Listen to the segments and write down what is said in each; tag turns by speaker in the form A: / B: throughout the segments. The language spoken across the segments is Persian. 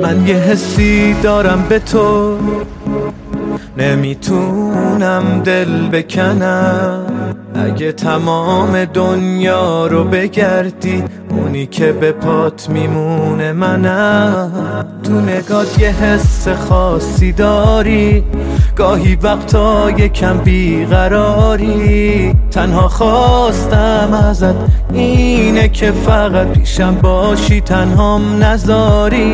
A: من یه حسی دارم به تو، نمیتونم دل بکنم. اگه تمام دنیا رو بگردی، اونی که به پات میمونه منم. تو نگات یه حس خاصی داری، گاهی وقتا یکم بیقراری. تنها خواستم ازت اینه که فقط پیشم باشی، تنهام نذاری.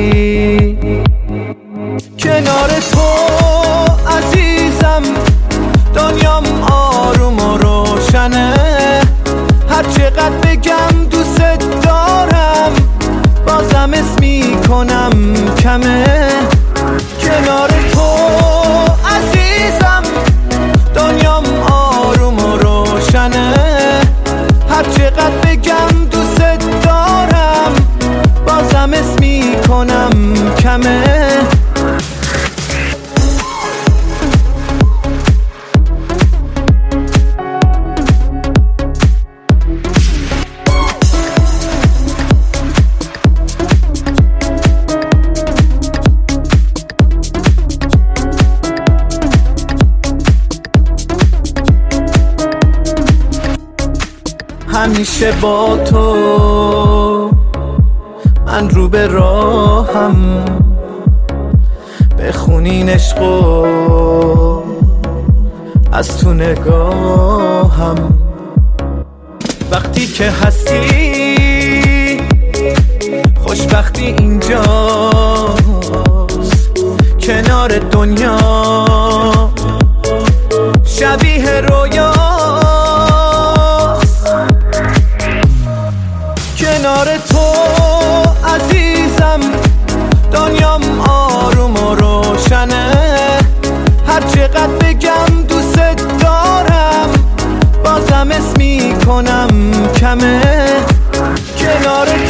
A: کنار تو عزیزم دنیام آروم و روشنه. هر چقدر بگم دوست دارم، بازم اسم میکنم کمه. کنار تو عزیزم دنیام آروم و روشنه. هر چقدر بگم دوست دارم، بازم اسم میکنم کمه. همیشه با تو من رو به راهم، بخونین عشقو از تو نگاهم. وقتی که هستی خوشبختی اینجاست، کنار دنیا شبیه رویا. کنار تو عزیزم دنیام آروم و روشنه. هر چقدر بگم دوست دارم، بازم اسم میکنم کمه. کنار